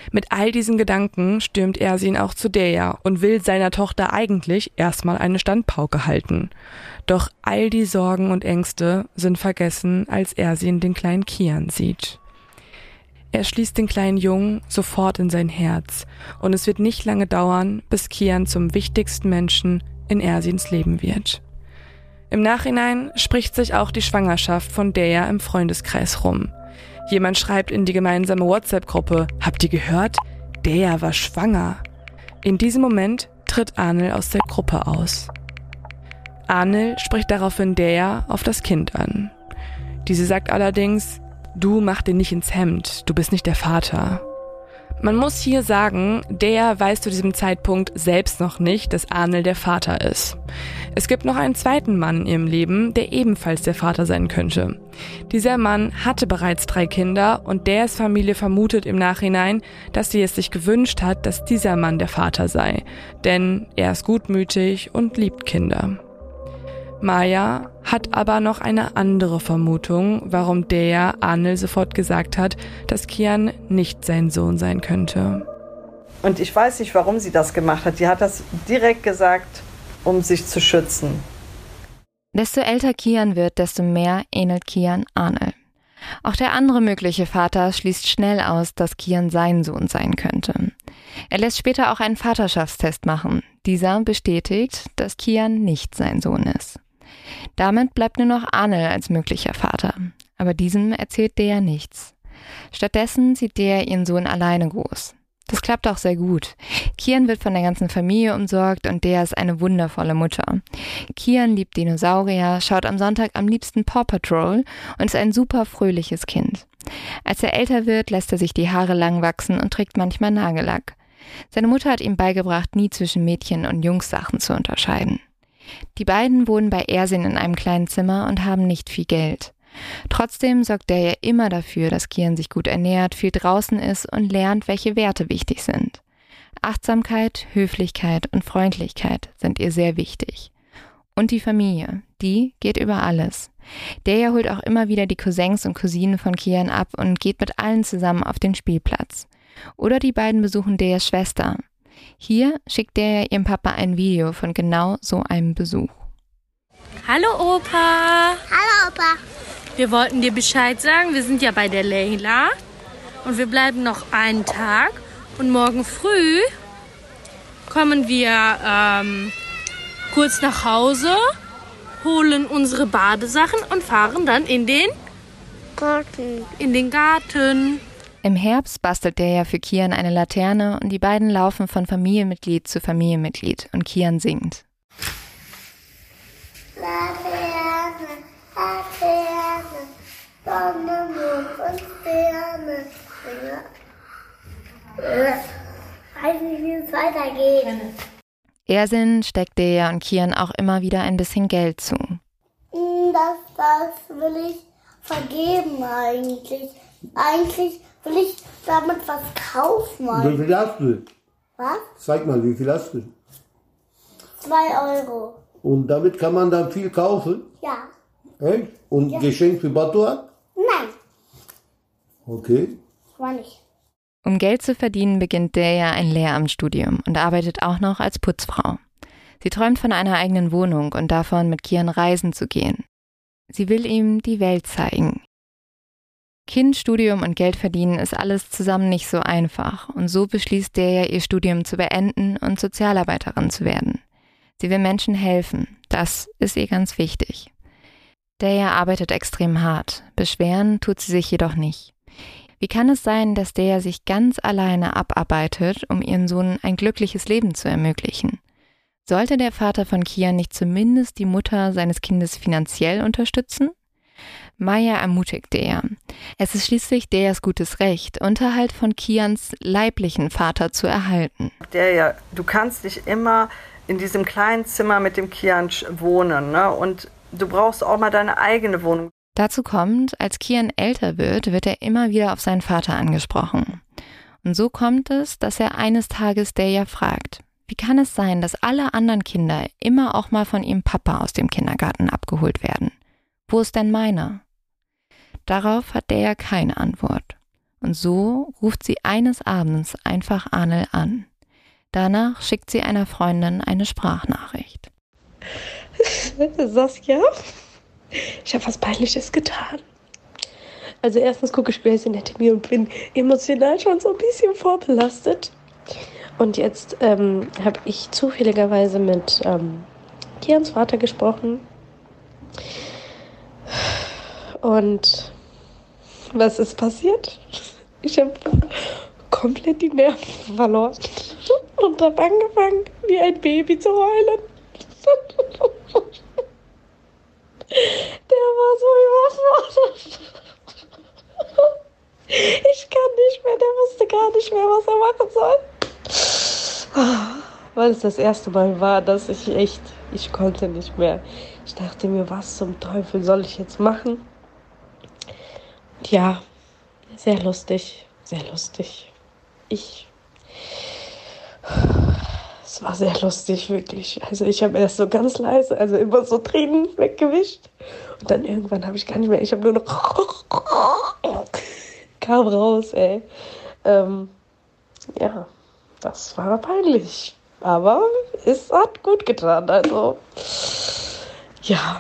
Mit all diesen Gedanken stürmt Ersin auch zu Deja und will seiner Tochter eigentlich erstmal eine Standpauke halten. Doch all die Sorgen und Ängste sind vergessen, als Ersin den kleinen Kian sieht. Er schließt den kleinen Jungen sofort in sein Herz und es wird nicht lange dauern, bis Kian zum wichtigsten Menschen in Ersins Leben wird. Im Nachhinein spricht sich auch die Schwangerschaft von Deja im Freundeskreis rum. Jemand schreibt in die gemeinsame WhatsApp-Gruppe: Habt ihr gehört? Deja war schwanger. In diesem Moment tritt Arnel aus der Gruppe aus. Arnel spricht daraufhin Deja auf das Kind an. Diese sagt allerdings: Du mach dir nicht ins Hemd, du bist nicht der Vater. Man muss hier sagen, Deja weiß zu diesem Zeitpunkt selbst noch nicht, dass Arnel der Vater ist. Es gibt noch einen zweiten Mann in ihrem Leben, der ebenfalls der Vater sein könnte. Dieser Mann hatte bereits 3 Kinder und Dejas Familie vermutet im Nachhinein, dass sie es sich gewünscht hat, dass dieser Mann der Vater sei. Denn er ist gutmütig und liebt Kinder. Maya hat aber noch eine andere Vermutung, warum Deja Arnel sofort gesagt hat, dass Kian nicht sein Sohn sein könnte. Und ich weiß nicht, warum sie das gemacht hat. Die hat das direkt gesagt, um sich zu schützen. Desto älter Kian wird, desto mehr ähnelt Kian Arnel. Auch der andere mögliche Vater schließt schnell aus, dass Kian sein Sohn sein könnte. Er lässt später auch einen Vaterschaftstest machen. Dieser bestätigt, dass Kian nicht sein Sohn ist. Damit bleibt nur noch Arnel als möglicher Vater. Aber diesem erzählt Deja nichts. Stattdessen sieht Deja ihren Sohn alleine groß. Das klappt auch sehr gut. Kian wird von der ganzen Familie umsorgt und Deja ist eine wundervolle Mutter. Kian liebt Dinosaurier, schaut am Sonntag am liebsten Paw Patrol und ist ein super fröhliches Kind. Als er älter wird, lässt er sich die Haare lang wachsen und trägt manchmal Nagellack. Seine Mutter hat ihm beigebracht, nie zwischen Mädchen- und Jungssachen zu unterscheiden. Die beiden wohnen bei Ersin in einem kleinen Zimmer und haben nicht viel Geld. Trotzdem sorgt Deja immer dafür, dass Kian sich gut ernährt, viel draußen ist und lernt, welche Werte wichtig sind. Achtsamkeit, Höflichkeit und Freundlichkeit sind ihr sehr wichtig. Und die Familie, die geht über alles. Deja holt auch immer wieder die Cousins und Cousinen von Kian ab und geht mit allen zusammen auf den Spielplatz. Oder die beiden besuchen Dejas Schwester. Hier schickt Deja ihrem Papa ein Video von genau so einem Besuch. Hallo Opa! Hallo Opa! Wir wollten dir Bescheid sagen, wir sind ja bei der Leila und wir bleiben noch einen Tag und morgen früh kommen wir kurz nach Hause, holen unsere Badesachen und fahren dann in den Garten. Im Herbst bastelt Deja für Kian eine Laterne und die beiden laufen von Familienmitglied zu Familienmitglied und Kian singt. Laterne, Laterne, Sonne, Mond und Sterne. Weiß nicht, wie es weitergeht. Ersin steckt Deja und Kian auch immer wieder ein bisschen Geld zu. Das will ich vergeben eigentlich. Eigentlich will ich damit was kaufen. Wie viel hast du? Was? Zeig mal, wie viel hast du? 2 Euro. Und damit kann man dann viel kaufen? Ja. Echt? Und ja. Geschenk für Batuan? Nein. Okay. War nicht. Um Geld zu verdienen, beginnt Deja ein Lehramtsstudium und arbeitet auch noch als Putzfrau. Sie träumt von einer eigenen Wohnung und davon, mit Kian reisen zu gehen. Sie will ihm die Welt zeigen. Kind, Studium und Geld verdienen ist alles zusammen nicht so einfach und so beschließt Deja, ihr Studium zu beenden und Sozialarbeiterin zu werden. Sie will Menschen helfen, das ist ihr ganz wichtig. Deja arbeitet extrem hart, beschweren tut sie sich jedoch nicht. Wie kann es sein, dass Deja sich ganz alleine abarbeitet, um ihren Sohn ein glückliches Leben zu ermöglichen? Sollte der Vater von Kian nicht zumindest die Mutter seines Kindes finanziell unterstützen? Maya ermutigt Deja. Es ist schließlich Dejas gutes Recht, Unterhalt von Kians leiblichen Vater zu erhalten. Deja, du kannst nicht immer in diesem kleinen Zimmer mit dem Kian wohnen, ne? Und du brauchst auch mal deine eigene Wohnung. Dazu kommt, als Kian älter wird er immer wieder auf seinen Vater angesprochen. Und so kommt es, dass er eines Tages Deja fragt, wie kann es sein, dass alle anderen Kinder immer auch mal von ihrem Papa aus dem Kindergarten abgeholt werden? Wo ist denn meiner? Darauf hat Deja keine Antwort. Und so ruft sie eines Abends einfach Arnel an. Danach schickt sie einer Freundin eine Sprachnachricht. Saskia, ich habe was Peinliches getan. Also erstens gucke ich Grey's Anatomy und bin emotional schon so ein bisschen vorbelastet. Und jetzt habe ich zufälligerweise mit Kians Vater gesprochen. Und was ist passiert? Ich habe komplett die Nerven verloren und habe angefangen, wie ein Baby zu heulen. Der war so überfordert. Ich kann nicht mehr, der wusste gar nicht mehr, was er machen soll. Weil es das erste Mal war, dass ich konnte nicht mehr. Ich dachte mir, was zum Teufel soll ich jetzt machen? Ja, sehr lustig, sehr lustig. Es war sehr lustig, wirklich. Also ich habe erst so ganz leise, also immer so Tränen weggewischt. Und dann irgendwann habe ich gar nicht mehr, ich habe nur noch kam raus, ey. Ja, das war peinlich. Aber es hat gut getan, also ja.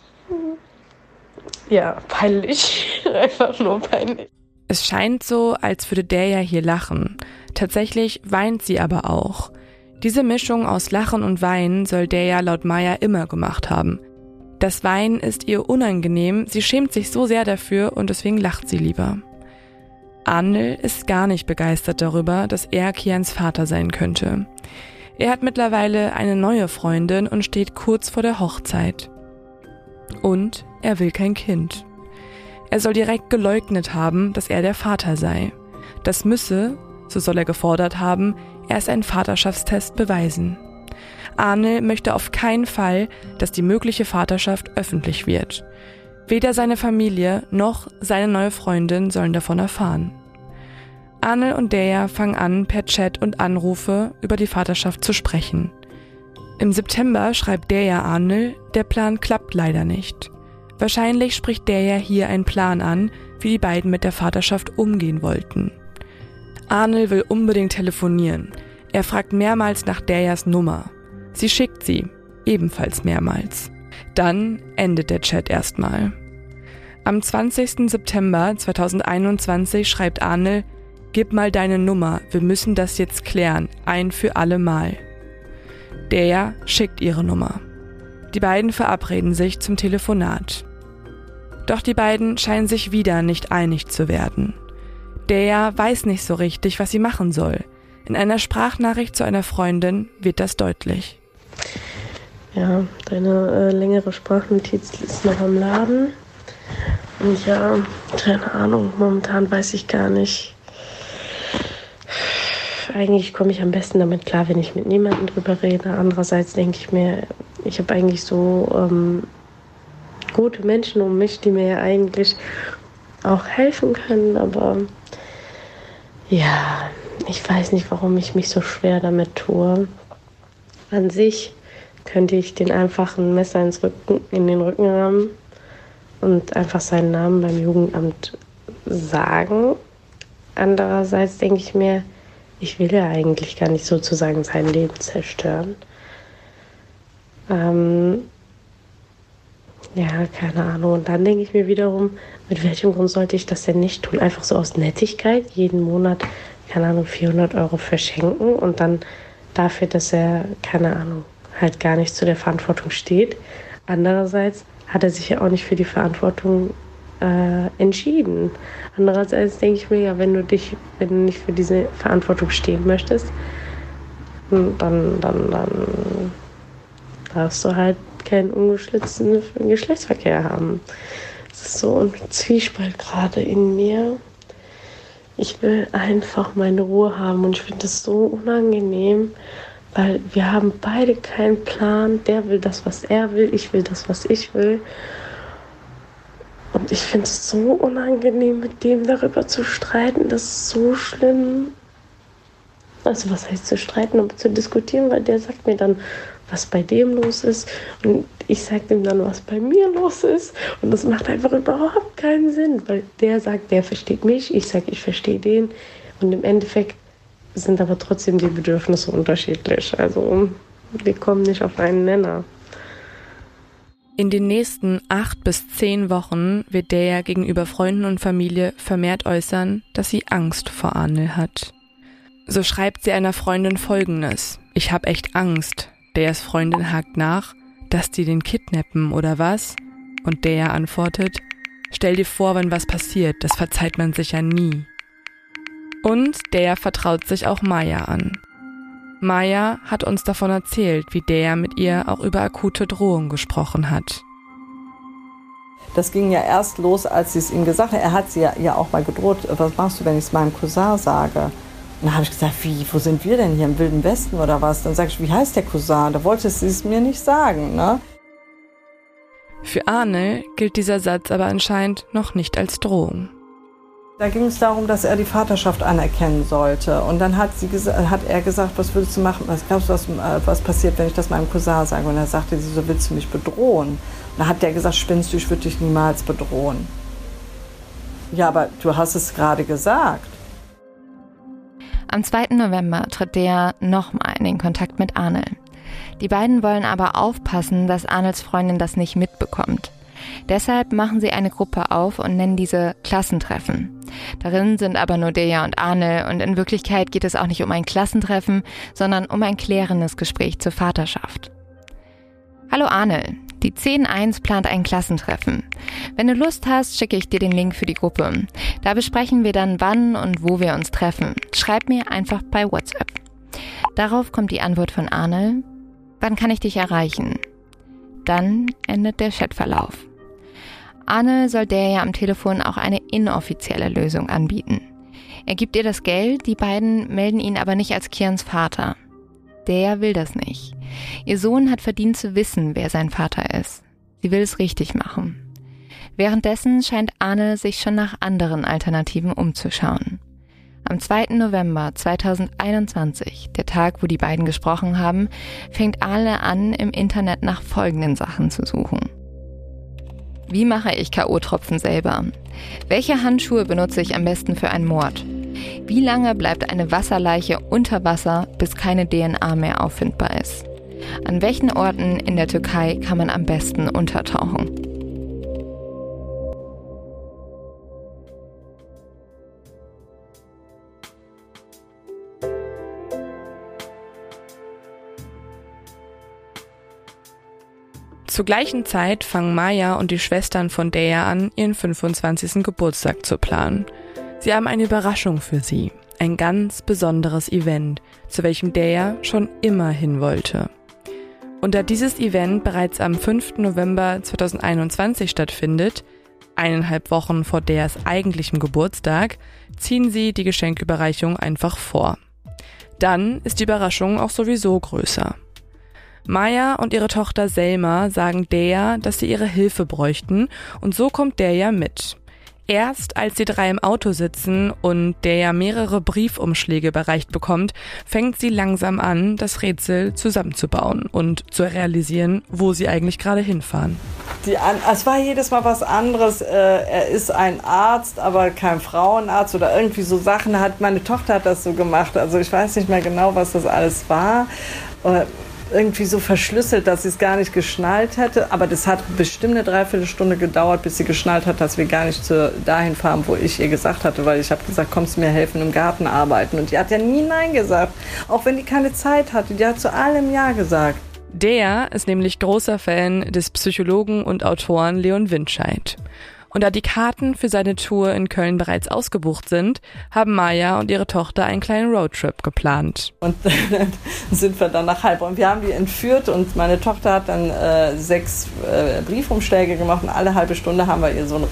Ja, peinlich. Einfach nur peinlich. Es scheint so, als würde Deja hier lachen. Tatsächlich weint sie aber auch. Diese Mischung aus Lachen und Weinen soll Deja laut Maya immer gemacht haben. Das Weinen ist ihr unangenehm, sie schämt sich so sehr dafür und deswegen lacht sie lieber. Arnel ist gar nicht begeistert darüber, dass er Kians Vater sein könnte. Er hat mittlerweile eine neue Freundin und steht kurz vor der Hochzeit. Und er will kein Kind. Er soll direkt geleugnet haben, dass er der Vater sei. Das müsse, so soll er gefordert haben, erst einen Vaterschaftstest beweisen. Arnel möchte auf keinen Fall, dass die mögliche Vaterschaft öffentlich wird. Weder seine Familie noch seine neue Freundin sollen davon erfahren. Arnel und Deja fangen an, per Chat und Anrufe über die Vaterschaft zu sprechen. Im September schreibt Deja Arnel, der Plan klappt leider nicht. Wahrscheinlich spricht Deja hier einen Plan an, wie die beiden mit der Vaterschaft umgehen wollten. Arnel will unbedingt telefonieren. Er fragt mehrmals nach Dejas Nummer. Sie schickt sie, ebenfalls mehrmals. Dann endet der Chat erstmal. Am 20. September 2021 schreibt Arnel, gib mal deine Nummer, wir müssen das jetzt klären, ein für alle Mal. Deja schickt ihre Nummer. Die beiden verabreden sich zum Telefonat. Doch die beiden scheinen sich wieder nicht einig zu werden. Deja weiß nicht so richtig, was sie machen soll. In einer Sprachnachricht zu einer Freundin wird das deutlich. Ja, deine längere Sprachnotiz ist noch am Laden. Und ja, keine Ahnung, momentan weiß ich gar nicht. Eigentlich komme ich am besten damit klar, wenn ich mit niemandem drüber rede. Andererseits denke ich mir, ich habe eigentlich so gute Menschen um mich, die mir ja eigentlich auch helfen können. Aber ja, ich weiß nicht, warum ich mich so schwer damit tue. An sich könnte ich den einfach ein Messer in den Rücken rammen und einfach seinen Namen beim Jugendamt sagen. Andererseits denke ich mir, ich will ja eigentlich gar nicht sozusagen sein Leben zerstören. Ja, keine Ahnung. Und dann denke ich mir wiederum, mit welchem Grund sollte ich das denn nicht tun? Einfach so aus Nettigkeit, jeden Monat, keine Ahnung, 400 € verschenken und dann dafür, dass er, keine Ahnung, halt gar nicht zu der Verantwortung steht. Andererseits hat er sich ja auch nicht für die Verantwortung entschieden. Andererseits denke ich mir, ja, wenn du nicht für diese Verantwortung stehen möchtest, dann darfst du halt keinen ungeschützten Geschlechtsverkehr haben. Es ist so ein Zwiespalt gerade in mir. Ich will einfach meine Ruhe haben und ich finde das so unangenehm, weil wir haben beide keinen Plan. Der will das, was er will, ich will das, was ich will. Und ich finde es so unangenehm, mit dem darüber zu streiten. Das ist so schlimm. Also was heißt zu streiten, aber zu diskutieren, weil der sagt mir dann, was bei dem los ist. Und ich sage dem dann, was bei mir los ist. Und das macht einfach überhaupt keinen Sinn, weil der sagt, der versteht mich, ich sage, ich verstehe den. Und im Endeffekt sind aber trotzdem die Bedürfnisse unterschiedlich. Also wir kommen nicht auf einen Nenner. In den nächsten 8 bis 10 Wochen wird Deja gegenüber Freunden und Familie vermehrt äußern, dass sie Angst vor Anil hat. So schreibt sie einer Freundin Folgendes: Ich hab echt Angst. Dejas Freundin hakt nach, dass die den kidnappen oder was? Und Deja antwortet: Stell dir vor, wenn was passiert, das verzeiht man sich ja nie. Und Deja vertraut sich auch Maya an. Maya hat uns davon erzählt, wie Deja mit ihr auch über akute Drohungen gesprochen hat. Das ging ja erst los, als sie es ihm gesagt hat. Er hat sie ja auch mal gedroht, was machst du, wenn ich es meinem Cousin sage? Und dann habe ich gesagt, wo sind wir denn hier, im Wilden Westen oder was? Dann sag ich, wie heißt der Cousin? Da wollte sie es mir nicht sagen, ne? Für Anil gilt dieser Satz aber anscheinend noch nicht als Drohung. Da ging es darum, dass er die Vaterschaft anerkennen sollte. Und dann hat er gesagt, was würdest du machen? Was glaubst du, was passiert, wenn ich das meinem Cousin sage? Und er sagte sie, so willst du mich bedrohen? Und dann hat der gesagt, spinnst du, ich würde dich niemals bedrohen. Ja, aber du hast es gerade gesagt. Am 2. November tritt Deja nochmal in den Kontakt mit Anil. Die beiden wollen aber aufpassen, dass Anils Freundin das nicht mitbekommt. Deshalb machen sie eine Gruppe auf und nennen diese Klassentreffen. Darin sind aber nur Deja und Anil und in Wirklichkeit geht es auch nicht um ein Klassentreffen, sondern um ein klärendes Gespräch zur Vaterschaft. Hallo Anil, die 10.1 plant ein Klassentreffen. Wenn du Lust hast, schicke ich dir den Link für die Gruppe. Da besprechen wir dann, wann und wo wir uns treffen. Schreib mir einfach bei WhatsApp. Darauf kommt die Antwort von Anil: Wann kann ich dich erreichen? Dann endet der Chatverlauf. Anil soll Deja am Telefon auch eine inoffizielle Lösung anbieten. Er gibt ihr das Geld, die beiden melden ihn aber nicht als Kians Vater. Deja will das nicht. Ihr Sohn hat verdient zu wissen, wer sein Vater ist. Sie will es richtig machen. Währenddessen scheint Anil sich schon nach anderen Alternativen umzuschauen. Am 2. November 2021, der Tag, wo die beiden gesprochen haben, fängt Anil an, im Internet nach folgenden Sachen zu suchen. Wie mache ich K.O.-Tropfen selber? Welche Handschuhe benutze ich am besten für einen Mord? Wie lange bleibt eine Wasserleiche unter Wasser, bis keine DNA mehr auffindbar ist? An welchen Orten in der Türkei kann man am besten untertauchen? Zur gleichen Zeit fangen Maya und die Schwestern von Deja an, ihren 25. Geburtstag zu planen. Sie haben eine Überraschung für sie, ein ganz besonderes Event, zu welchem Deja schon immer hin wollte. Und da dieses Event bereits am 5. November 2021 stattfindet, 1,5 Wochen vor Dejas eigentlichem Geburtstag, ziehen sie die Geschenküberreichung einfach vor. Dann ist die Überraschung auch sowieso größer. Maya und ihre Tochter Selma sagen Deja, dass sie ihre Hilfe bräuchten, und so kommt Deja mit. Erst als die 3 im Auto sitzen und Deja mehrere Briefumschläge überreicht bekommt, fängt sie langsam an, das Rätsel zusammenzubauen und zu realisieren, wo sie eigentlich gerade hinfahren. Es war jedes Mal was anderes. Er ist ein Arzt, aber kein Frauenarzt oder irgendwie so Sachen. Meine Tochter hat das so gemacht. Also ich weiß nicht mehr genau, was das alles war. Irgendwie so verschlüsselt, dass sie es gar nicht geschnallt hätte. Aber das hat bestimmt eine Dreiviertelstunde gedauert, bis sie geschnallt hat, dass wir gar nicht dahin fahren, wo ich ihr gesagt hatte. Weil ich habe gesagt, kommst du mir helfen im Garten arbeiten? Und die hat ja nie Nein gesagt. Auch wenn die keine Zeit hatte. Die hat zu allem Ja gesagt. Deja ist nämlich großer Fan des Psychologen und Autoren Leon Winscheid. Und da die Karten für seine Tour in Köln bereits ausgebucht sind, haben Maya und ihre Tochter einen kleinen Roadtrip geplant. Und dann sind wir dann nach Heilbronn. Wir haben die entführt und meine Tochter hat dann 6 Briefumschläge gemacht und alle halbe Stunde haben wir ihr so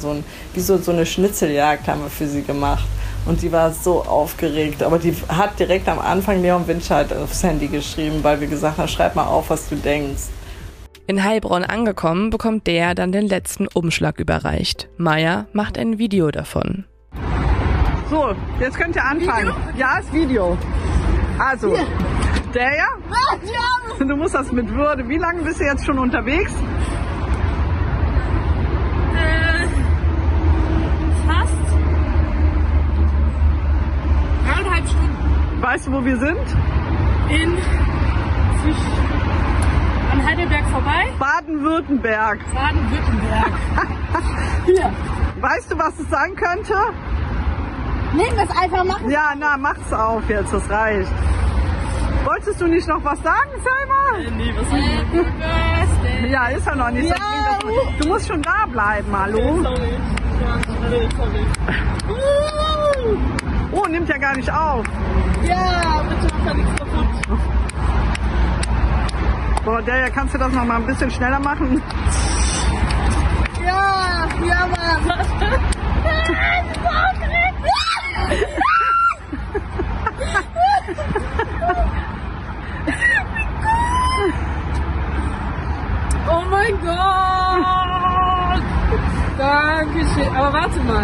eine Schnitzeljagd haben wir für sie gemacht. Und die war so aufgeregt. Aber die hat direkt am Anfang Leon Winscheid aufs Handy geschrieben, weil wir gesagt haben, schreib mal auf, was du denkst. In Heilbronn angekommen, bekommt der dann den letzten Umschlag überreicht. Maya macht ein Video davon. So, jetzt könnt ihr anfangen. Video? Ja, ist Video. Also, Der? Du musst das mit Würde. Wie lange bist du jetzt schon unterwegs? Fast 3,5 Stunden. Weißt du, wo wir sind? An Heidelberg vorbei? Baden-Württemberg. Baden-Württemberg. Hier. Weißt du, was es sein könnte? Nehmen wir es einfach machen. Ja, na, mach's auf jetzt, das reicht. Wolltest du nicht noch was sagen, Selma? Nee, was soll ich? Ja, ist ja noch nicht. Ja. Du musst schon da bleiben, hallo? Sorry. Oh, nimmt ja gar nicht auf. Ja, bitte mach da nichts kaputt. Boah, der, kannst du das noch mal ein bisschen schneller machen? Ja, Mann. Oh mein Gott! Dankeschön. Aber warte mal.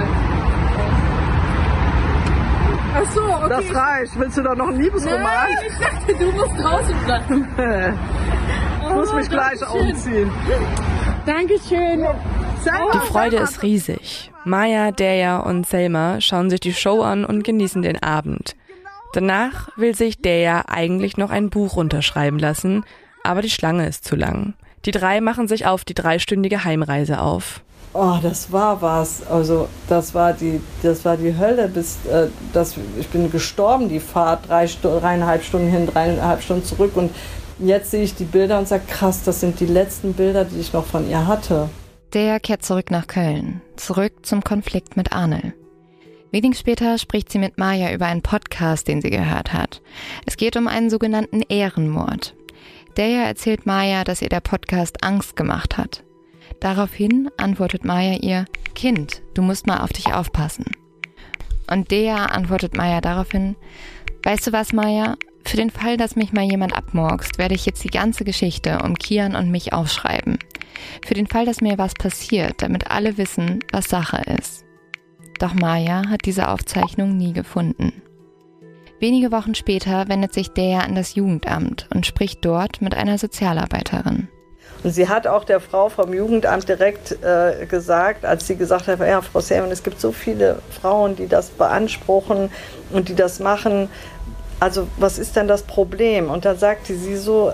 Ach so, okay. Das reicht. Willst du da noch einen Liebesroman? Nein, ich dachte, du musst draußen bleiben. Ich muss mich gleich umziehen. Dankeschön. Die Freude ist riesig. Maya, Deja und Selma schauen sich die Show an und genießen den Abend. Danach will sich Deja eigentlich noch ein Buch runterschreiben lassen, aber die Schlange ist zu lang. Die drei machen sich auf die 3-stündige Heimreise auf. Oh, das war was. Also das war die Hölle. Ich bin gestorben, die Fahrt, 3,5 Stunden hin, 3,5 Stunden zurück. Und jetzt sehe ich die Bilder und sage, krass, das sind die letzten Bilder, die ich noch von ihr hatte. Der kehrt zurück nach Köln, zurück zum Konflikt mit Arnel. Wenig später spricht sie mit Maya über einen Podcast, den sie gehört hat. Es geht um einen sogenannten Ehrenmord. Deja erzählt Maya, dass ihr der Podcast Angst gemacht hat. Daraufhin antwortet Maya ihr, Kind, du musst mal auf dich aufpassen. Und Deja antwortet Maya daraufhin, weißt du was, Maya? Für den Fall, dass mich mal jemand abmurkst, werde ich jetzt die ganze Geschichte um Kian und mich aufschreiben. Für den Fall, dass mir was passiert, damit alle wissen, was Sache ist. Doch Maya hat diese Aufzeichnung nie gefunden. Wenige Wochen später wendet sich Deja an das Jugendamt und spricht dort mit einer Sozialarbeiterin. Und sie hat auch der Frau vom Jugendamt direkt gesagt, als sie gesagt hat, ja, Frau Sermann, es gibt so viele Frauen, die das beanspruchen und die das machen. Also was ist denn das Problem? Und da sagte sie so,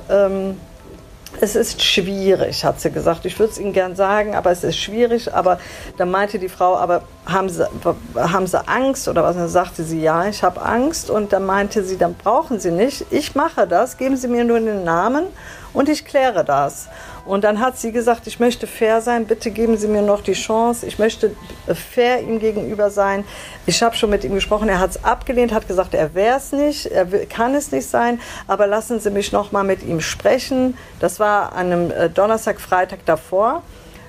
es ist schwierig, hat sie gesagt. Ich würde es Ihnen gern sagen, aber es ist schwierig. Aber da meinte die Frau, aber haben Sie Angst oder was? Und dann sagte sie, ja, ich habe Angst. Und dann meinte sie, dann brauchen Sie nicht. Ich mache das, geben Sie mir nur den Namen und ich kläre das. Und dann hat sie gesagt, ich möchte fair sein, bitte geben Sie mir noch die Chance. Ich möchte fair ihm gegenüber sein. Ich habe schon mit ihm gesprochen, er hat es abgelehnt, hat gesagt, er wäre es nicht, kann es nicht sein, aber lassen Sie mich noch mal mit ihm sprechen. Das war an einem Donnerstag, Freitag davor.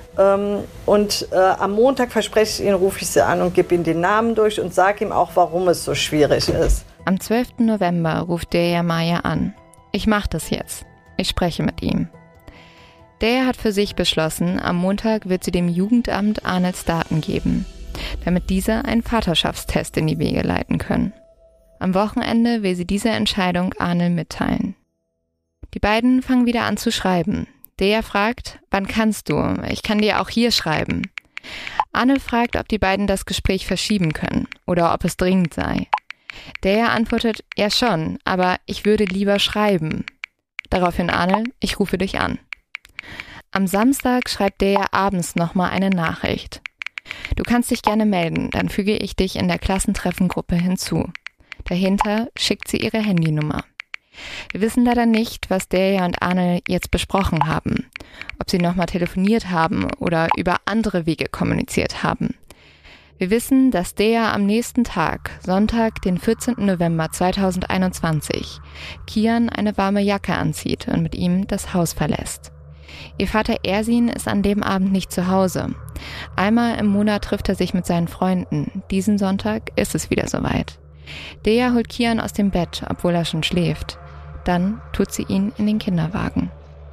Und am Montag, verspreche ich Ihnen, rufe ich Sie an und gebe Ihnen den Namen durch und sage ihm auch, warum es so schwierig ist. Am 12. November ruft Deja Maya an. Ich mache das jetzt. Ich spreche mit ihm. Deja hat für sich beschlossen, am Montag wird sie dem Jugendamt Arnels Daten geben, damit diese einen Vaterschaftstest in die Wege leiten können. Am Wochenende will sie diese Entscheidung Arnel mitteilen. Die beiden fangen wieder an zu schreiben. Deja fragt, wann kannst du? Ich kann dir auch hier schreiben. Arnel fragt, ob die beiden das Gespräch verschieben können oder ob es dringend sei. Deja antwortet, ja schon, aber ich würde lieber schreiben. Daraufhin Arnel, ich rufe dich an. Am Samstag schreibt Deja abends nochmal eine Nachricht. Du kannst dich gerne melden, dann füge ich dich in der Klassentreffengruppe hinzu. Dahinter schickt sie ihre Handynummer. Wir wissen leider nicht, was Deja und Arnel jetzt besprochen haben, ob sie nochmal telefoniert haben oder über andere Wege kommuniziert haben. Wir wissen, dass Deja am nächsten Tag, Sonntag, den 14. November 2021, Kian eine warme Jacke anzieht und mit ihm das Haus verlässt. Ihr Vater Ersin ist an dem Abend nicht zu Hause. Einmal im Monat trifft er sich mit seinen Freunden. Diesen Sonntag ist es wieder soweit. Deja holt Kian aus dem Bett, obwohl er schon schläft. Dann tut sie ihn in den Kinderwagen.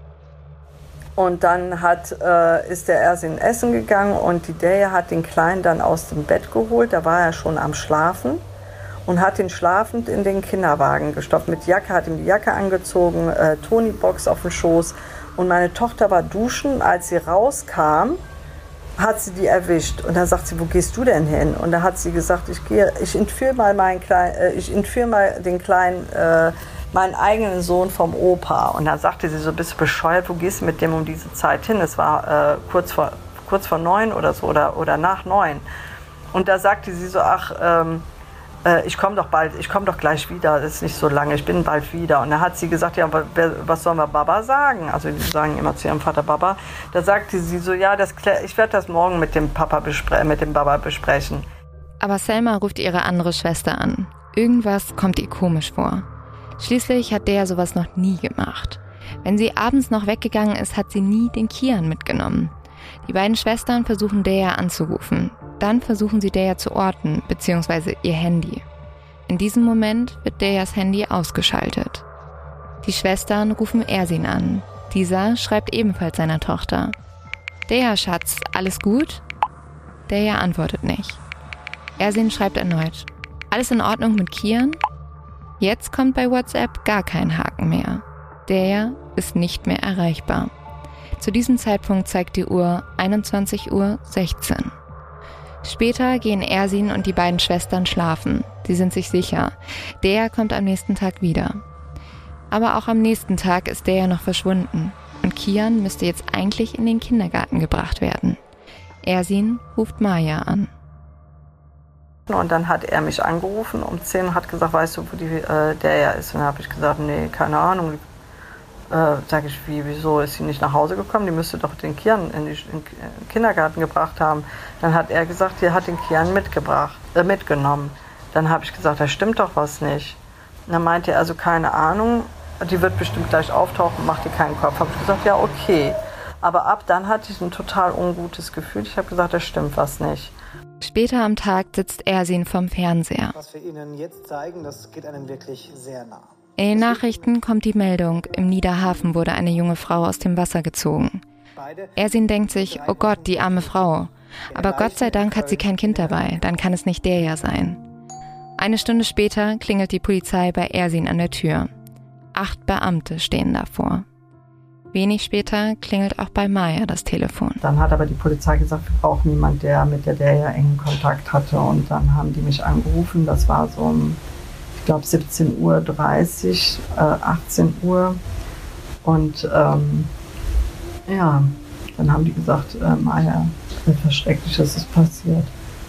Und dann ist der Ersin essen gegangen und die Deja hat den Kleinen dann aus dem Bett geholt. Da war er schon am Schlafen. und hat ihn schlafend in den Kinderwagen gestopft mit Jacke, hat ihm die Jacke angezogen, Tony-Box auf den Schoß. Und meine Tochter war duschen, als sie rauskam, hat sie die erwischt. Und dann sagt sie, wo gehst du denn hin? Und da hat sie gesagt, ich entführe mal meinen eigenen Sohn vom Opa. Und dann sagte sie so, bist du bescheuert, wo gehst du mit dem um diese Zeit hin? Es war kurz vor 9 oder so oder nach 9. Und da sagte sie so, ich komme doch gleich wieder, das ist nicht so lange, ich bin bald wieder. Und da hat sie gesagt, ja, was sollen wir Baba sagen? Also die sagen immer zu ihrem Vater Baba. Da sagte sie so, ja, ich werde das morgen mit dem Baba besprechen. Aber Selma ruft ihre andere Schwester an. Irgendwas kommt ihr komisch vor. Schließlich hat Deja sowas noch nie gemacht. Wenn sie abends noch weggegangen ist, hat sie nie den Kian mitgenommen. Die beiden Schwestern versuchen Deja anzurufen. Dann versuchen sie Deja zu orten, beziehungsweise ihr Handy. In diesem Moment wird Dejas Handy ausgeschaltet. Die Schwestern rufen Ersin an. Dieser schreibt ebenfalls seiner Tochter. Deja, Schatz, alles gut? Deja antwortet nicht. Ersin schreibt erneut. Alles in Ordnung mit Kian? Jetzt kommt bei WhatsApp gar kein Haken mehr. Deja ist nicht mehr erreichbar. Zu diesem Zeitpunkt zeigt die Uhr 21:16 Uhr. Später gehen Ersin und die beiden Schwestern schlafen. Sie sind sich sicher, Deja kommt am nächsten Tag wieder. Aber auch am nächsten Tag ist Deja noch verschwunden und Kian müsste jetzt eigentlich in den Kindergarten gebracht werden. Ersin ruft Maya an. Und dann hat er mich angerufen um 10 und hat gesagt, weißt du, wo die Deja ist? Und dann habe ich gesagt, nee, keine Ahnung. Sag ich, wieso ist sie nicht nach Hause gekommen? Die müsste doch den Kian in den Kindergarten gebracht haben. Dann hat er gesagt, er hat den Kian mitgenommen. Dann habe ich gesagt, da stimmt doch was nicht. Und dann meinte er, also keine Ahnung, die wird bestimmt gleich auftauchen, macht dir keinen Kopf. Habe ich gesagt, ja okay. Aber ab dann hatte ich ein total ungutes Gefühl. Ich habe gesagt, da stimmt was nicht. Später am Tag sitzt Ersin vom Fernseher. Was wir Ihnen jetzt zeigen, das geht einem wirklich sehr nah. In den Nachrichten kommt die Meldung, im Niederhafen wurde eine junge Frau aus dem Wasser gezogen. Ersin denkt sich, oh Gott, die arme Frau. Aber Gott sei Dank hat sie kein Kind dabei, dann kann es nicht Deja sein. Eine Stunde später klingelt die Polizei bei Ersin an der Tür. 8 Beamte stehen davor. Wenig später klingelt auch bei Maya das Telefon. Dann hat aber die Polizei gesagt, wir brauchen jemanden, der mit der Deja engen Kontakt hatte. Und dann haben die mich angerufen, das war so um, ich glaube 17:30 Uhr, 18 Uhr. Und ja, dann haben die gesagt, Maya, etwas Schreckliches ist passiert.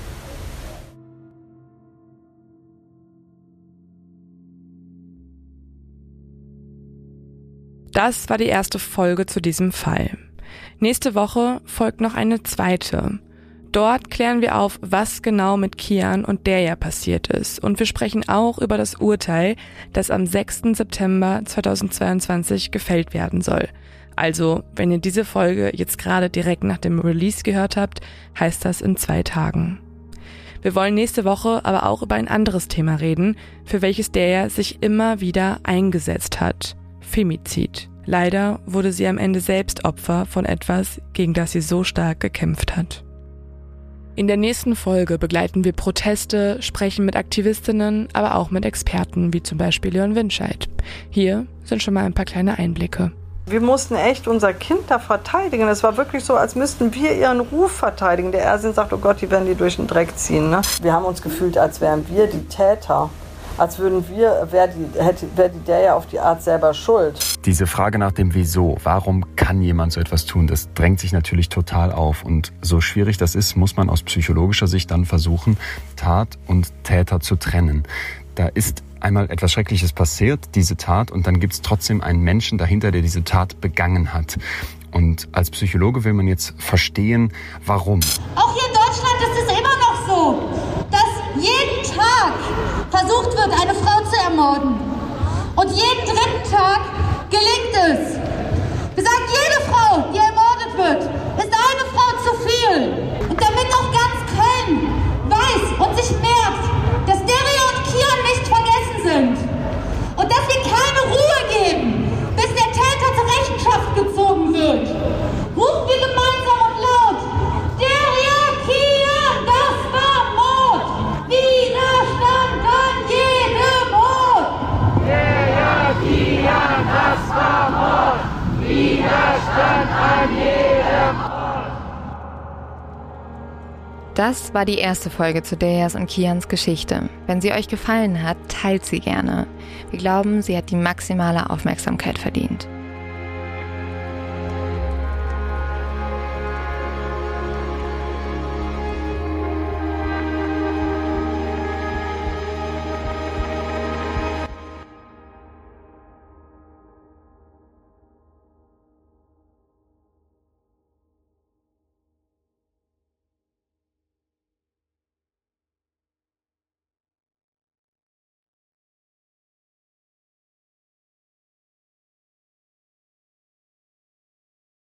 Das war die erste Folge zu diesem Fall. Nächste Woche folgt noch eine zweite. Dort klären wir auf, was genau mit Kian und Deja passiert ist. Und wir sprechen auch über das Urteil, das am 6. September 2022 gefällt werden soll. Also, wenn ihr diese Folge jetzt gerade direkt nach dem Release gehört habt, heißt das in 2 Tagen. Wir wollen nächste Woche aber auch über ein anderes Thema reden, für welches Deja sich immer wieder eingesetzt hat. Femizid. Leider wurde sie am Ende selbst Opfer von etwas, gegen das sie so stark gekämpft hat. In der nächsten Folge begleiten wir Proteste, sprechen mit Aktivistinnen, aber auch mit Experten, wie zum Beispiel Leon Winscheid. Hier sind schon mal ein paar kleine Einblicke. Wir mussten echt unser Kind da verteidigen. Es war wirklich so, als müssten wir ihren Ruf verteidigen. Der Ersin sagt, oh Gott, die werden die durch den Dreck ziehen. Ne? Wir haben uns gefühlt, als wären wir die Täter. Als wäre die Deja auf die Art selber schuld. Diese Frage nach dem Wieso, warum kann jemand so etwas tun, das drängt sich natürlich total auf. Und so schwierig das ist, muss man aus psychologischer Sicht dann versuchen, Tat und Täter zu trennen. Da ist einmal etwas Schreckliches passiert, diese Tat, und dann gibt es trotzdem einen Menschen dahinter, der diese Tat begangen hat. Und als Psychologe will man jetzt verstehen, warum. Auch hier in Deutschland ist es immer noch so, dass jeden Tag versucht wird, eine Frau zu ermorden. Und jeden 3. Tag gelingt es. Wir sagen, jede Frau, die ermordet wird, ist eine Frau zu viel. Und damit auch ganz Köln weiß und sich merkt, dass Deria und Kian nicht vergessen sind. Und dass wir keine Ruhe geben, bis der Täter zur Rechenschaft gezogen wird. Rufen wir gemeinsam und laut: Deria, Kian, das war Mord! Widerstand an Das war die erste Folge zu Deyas und Kians Geschichte. Wenn sie euch gefallen hat, teilt sie gerne. Wir glauben, sie hat die maximale Aufmerksamkeit verdient.